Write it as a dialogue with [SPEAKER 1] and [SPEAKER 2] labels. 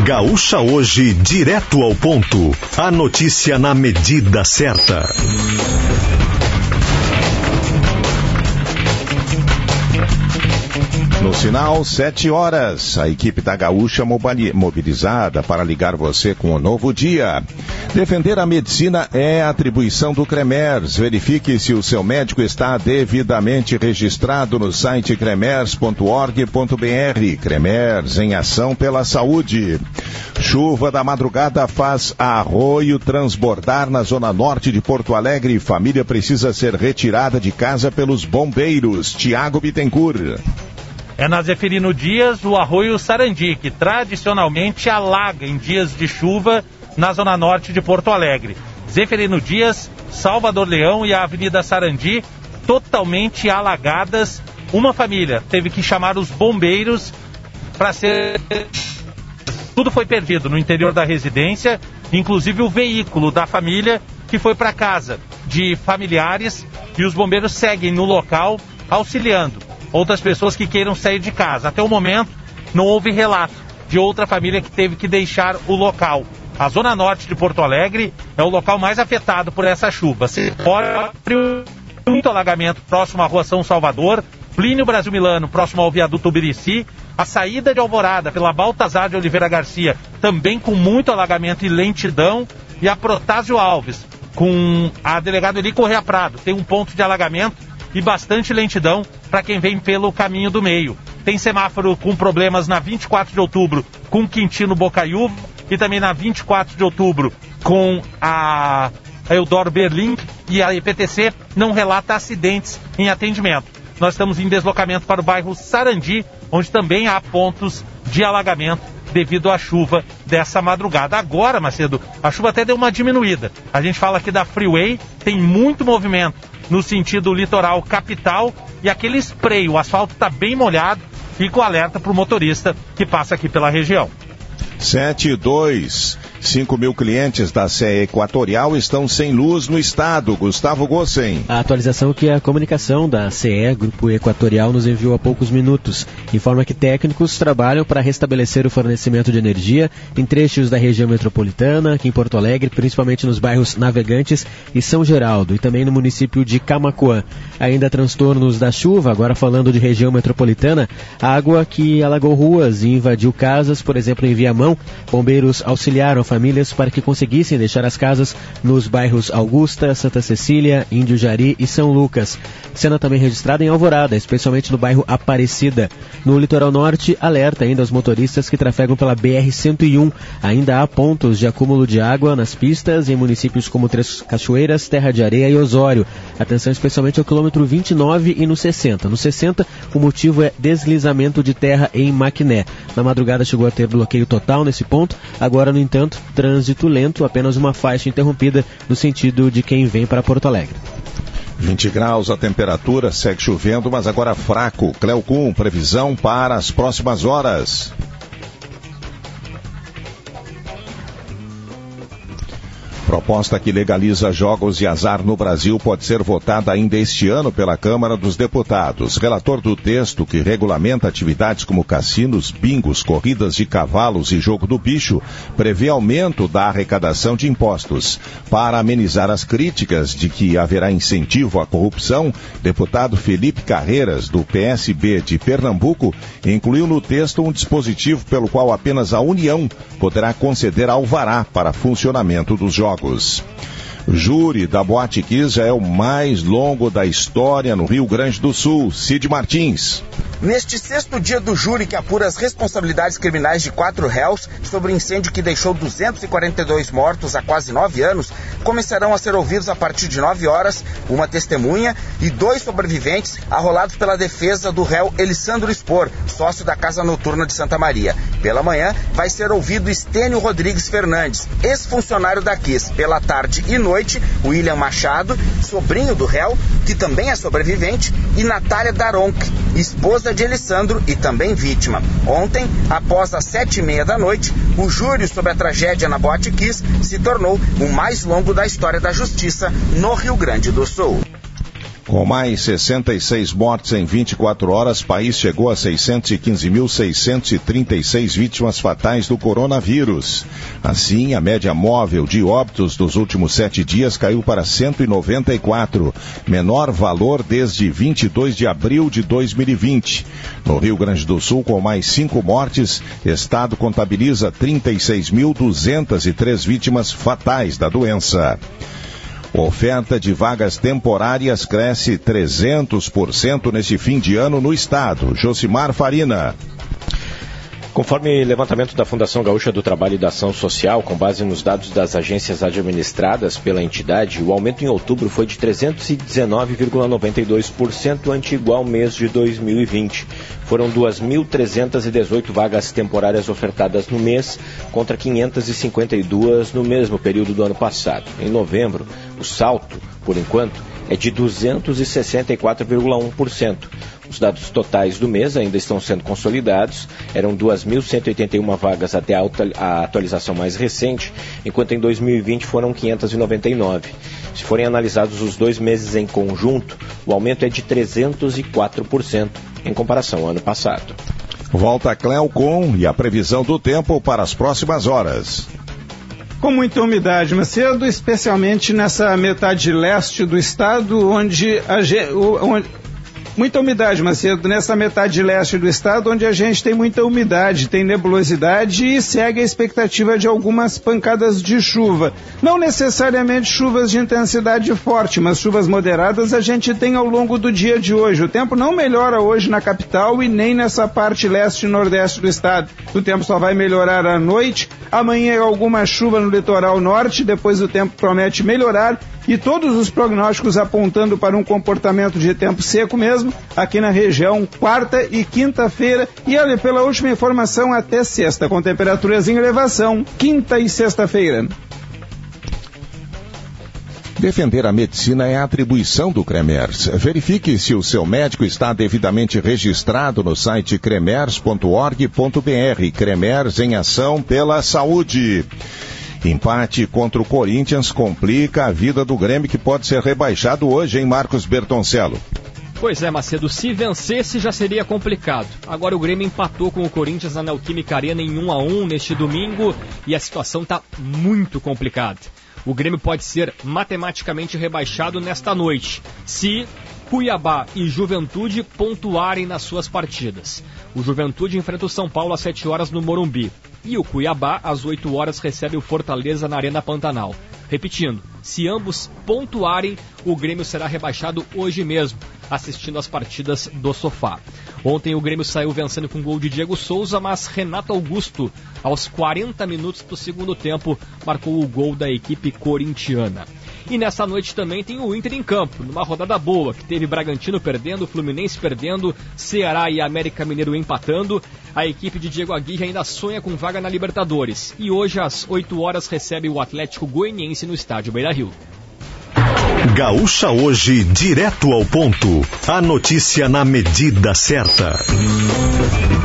[SPEAKER 1] Gaúcha Hoje, direto ao ponto. A notícia na medida certa.
[SPEAKER 2] No sinal, 7 horas, a equipe da Gaúcha mobilizada para ligar você com o novo dia. Defender a medicina é atribuição do CREMERS. Verifique se o seu médico está devidamente registrado no site cremers.org.br. CREMERS, em ação pela saúde. Chuva da madrugada faz arroio transbordar na zona norte de Porto Alegre. Família precisa ser retirada de casa pelos bombeiros. Tiago Bittencourt.
[SPEAKER 3] É na Zeferino Dias, o arroio Sarandi, que tradicionalmente alaga em dias de chuva na zona norte de Porto Alegre. Zeferino Dias, Salvador Leão e a Avenida Sarandi totalmente alagadas. Uma família teve que chamar os bombeiros para ser... Tudo foi perdido no interior da residência, inclusive o veículo da família que foi para casa de familiares, e os bombeiros seguem no local auxiliando outras pessoas que queiram sair de casa. Até o momento, não houve relato de outra família que teve que deixar o local. A zona norte de Porto Alegre é o local mais afetado por essa chuva. Se fora muito alagamento próximo à Rua São Salvador, Plínio Brasil Milano, próximo ao viaduto Ubirici, a saída de Alvorada pela Baltazar de Oliveira Garcia, também com muito alagamento e lentidão, e a Protásio Alves, com a delegada Eli Correia Prado, tem um ponto de alagamento e bastante lentidão para quem vem pelo caminho do meio. Tem semáforo com problemas na 24 de outubro com Quintino Bocaiúva e também na 24 de outubro com a Eudoro Berlim, e a EPTC não relata acidentes em atendimento. Nós estamos em deslocamento para o bairro Sarandi, onde também há pontos de alagamento devido à chuva dessa madrugada. Agora, Macedo, a chuva até deu uma diminuída. A gente fala aqui da Freeway, tem muito movimento no sentido litoral capital, e aquele spray, o asfalto está bem molhado. Fica o alerta para o motorista que passa aqui pela região.
[SPEAKER 2] 7-2. 5 mil clientes da CE Equatorial estão sem luz no estado. Gustavo Gossen.
[SPEAKER 4] A atualização que a comunicação da CE, Grupo Equatorial, nos enviou há poucos minutos informa que técnicos trabalham para restabelecer o fornecimento de energia em trechos da região metropolitana, aqui em Porto Alegre, principalmente nos bairros Navegantes e São Geraldo, e também no município de Camaquã. Ainda transtornos da chuva, agora falando de região metropolitana, água que alagou ruas e invadiu casas, por exemplo, em Viamão. Bombeiros auxiliaram famílias para que conseguissem deixar as casas nos bairros Augusta, Santa Cecília, Índio Jari e São Lucas. Cena também registrada em Alvorada, especialmente no bairro Aparecida. No litoral norte, alerta ainda aos motoristas que trafegam pela BR-101. Ainda há pontos de acúmulo de água nas pistas em municípios como Três Cachoeiras, Terra de Areia e Osório. Atenção especialmente ao quilômetro 29 e no 60. No 60, o motivo é deslizamento de terra em Maquiné. Na madrugada chegou a ter bloqueio total nesse ponto. Agora, no entanto, trânsito lento, apenas uma faixa interrompida no sentido de quem vem para Porto Alegre.
[SPEAKER 2] 20 graus a temperatura, segue chovendo, mas agora fraco. Cleocum, previsão para as próximas horas. Proposta que legaliza jogos de azar no Brasil pode ser votada ainda este ano pela Câmara dos Deputados. Relator do texto, que regulamenta atividades como cassinos, bingos, corridas de cavalos e jogo do bicho, prevê aumento da arrecadação de impostos. Para amenizar as críticas de que haverá incentivo à corrupção, deputado Felipe Carreiras, do PSB de Pernambuco, incluiu no texto um dispositivo pelo qual apenas a União poderá conceder alvará para funcionamento dos jogos. O júri da Boate Kiss é o mais longo da história no Rio Grande do Sul. Cid Martins.
[SPEAKER 5] Neste 6º dia do júri que apura as responsabilidades criminais de 4 réus sobre o incêndio que deixou 242 mortos há quase 9 anos, começarão a ser ouvidos a partir de 9 horas uma testemunha e 2 sobreviventes arrolados pela defesa do réu Elissandro Spor, sócio da Casa Noturna de Santa Maria. Pela manhã vai ser ouvido Estênio Rodrigues Fernandes, ex-funcionário da Kiss. Pela tarde e noite, William Machado, sobrinho do réu, que também é sobrevivente, e Natália Daronc, esposa de Elissandro e também vítima. Ontem, após as 7h30 da noite, o júri sobre a tragédia na Boate Kiss se tornou o mais longo da história da justiça no Rio Grande do Sul.
[SPEAKER 2] Com mais 66 mortes em 24 horas, o país chegou a 615.636 vítimas fatais do coronavírus. Assim, a média móvel de óbitos dos últimos 7 dias caiu para 194, menor valor desde 22 de abril de 2020. No Rio Grande do Sul, com mais 5 mortes, o estado contabiliza 36.203 vítimas fatais da doença. Oferta de vagas temporárias cresce 300% neste fim de ano no estado. Josimar Farina.
[SPEAKER 6] Conforme levantamento da Fundação Gaúcha do Trabalho e da Ação Social, com base nos dados das agências administradas pela entidade, o aumento em outubro foi de 319,92% ante igual mês de 2020. Foram 2.318 vagas temporárias ofertadas no mês, contra 552 no mesmo período do ano passado. Em novembro, o salto, por enquanto, é de 264,1%. Os dados totais do mês ainda estão sendo consolidados. Eram 2.181 vagas até a atualização mais recente, enquanto em 2020 foram 599. Se forem analisados os 2 meses em conjunto, o aumento é de 304% em comparação ao ano passado.
[SPEAKER 2] Volta a Cleocom e a previsão do tempo para as próximas horas.
[SPEAKER 7] Com muita umidade, Macedo, especialmente nessa metade leste do estado, muita umidade, Macedo, nessa metade leste do estado, onde a gente tem muita umidade, tem nebulosidade e segue a expectativa de algumas pancadas de chuva. Não necessariamente chuvas de intensidade forte, mas chuvas moderadas a gente tem ao longo do dia de hoje. O tempo não melhora hoje na capital e nem nessa parte leste e nordeste do estado. O tempo só vai melhorar à noite. Amanhã alguma chuva no litoral norte, depois o tempo promete melhorar. E todos os prognósticos apontando para um comportamento de tempo seco mesmo, aqui na região, quarta e quinta-feira, e olha, pela última informação, até sexta, com temperaturas em elevação, quinta e sexta-feira.
[SPEAKER 2] Defender a medicina é a atribuição do Cremers. Verifique se o seu médico está devidamente registrado no site cremers.org.br. Cremers em ação pela saúde. Empate contra o Corinthians complica a vida do Grêmio, que pode ser rebaixado hoje, hein, Marcos Bertoncello?
[SPEAKER 8] Pois é, Macedo, se vencesse já seria complicado. Agora o Grêmio empatou com o Corinthians na Neoquímica Arena em 1-1 neste domingo e a situação está muito complicada. O Grêmio pode ser matematicamente rebaixado nesta noite, se Cuiabá e Juventude pontuarem nas suas partidas. O Juventude enfrenta o São Paulo às 7 horas no Morumbi. E o Cuiabá, às 8 horas, recebe o Fortaleza na Arena Pantanal. Repetindo, se ambos pontuarem, o Grêmio será rebaixado hoje mesmo, assistindo às partidas do sofá. Ontem o Grêmio saiu vencendo com gol de Diego Souza, mas Renato Augusto, aos 40 minutos do segundo tempo, marcou o gol da equipe corintiana. E nessa noite também tem o Inter em campo, numa rodada boa, que teve Bragantino perdendo, Fluminense perdendo, Ceará e América Mineiro empatando. A equipe de Diego Aguirre ainda sonha com vaga na Libertadores. E hoje, às 8 horas, recebe o Atlético Goianiense no estádio Beira-Rio.
[SPEAKER 1] Gaúcha Hoje, direto ao ponto. A notícia na medida certa.